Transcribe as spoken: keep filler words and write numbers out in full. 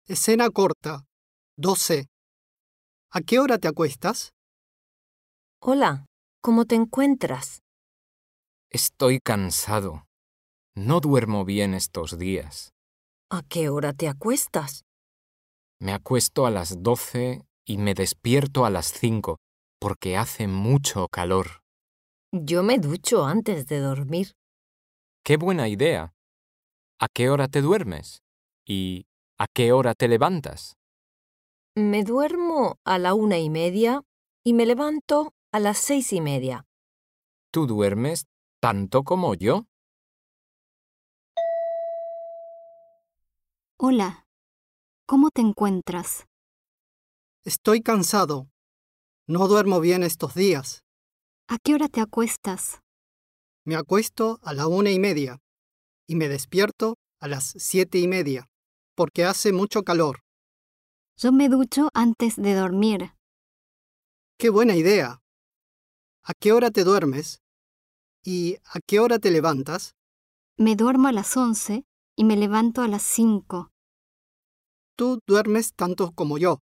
Escena corta. dos C. ¿A qué hora te acuestas? Hola, ¿cómo te encuentras? Estoy cansado. No duermo bien estos días. ¿A qué hora te acuestas? Me acuesto a las doce y me despierto a las cinco porque hace mucho calor. Yo me ducho antes de dormir. ¡Qué buena idea! ¿A qué hora te duermes? ¿Y a qué hora te levantas? Me duermo a la una y media y me levanto a las seis y media. ¿Tú duermes tanto como yo? Hola, ¿cómo te encuentras? Estoy cansado. No duermo bien estos días. ¿A qué hora te acuestas? Me acuesto a la una y media y me despierto a las siete y media porque hace mucho calor. Yo me ducho antes de dormir. ¡Qué buena idea! ¿A qué hora te duermes? ¿Y a qué hora te levantas? Me duermo a las once y me levanto a las cinco. Tú duermes tanto como yo.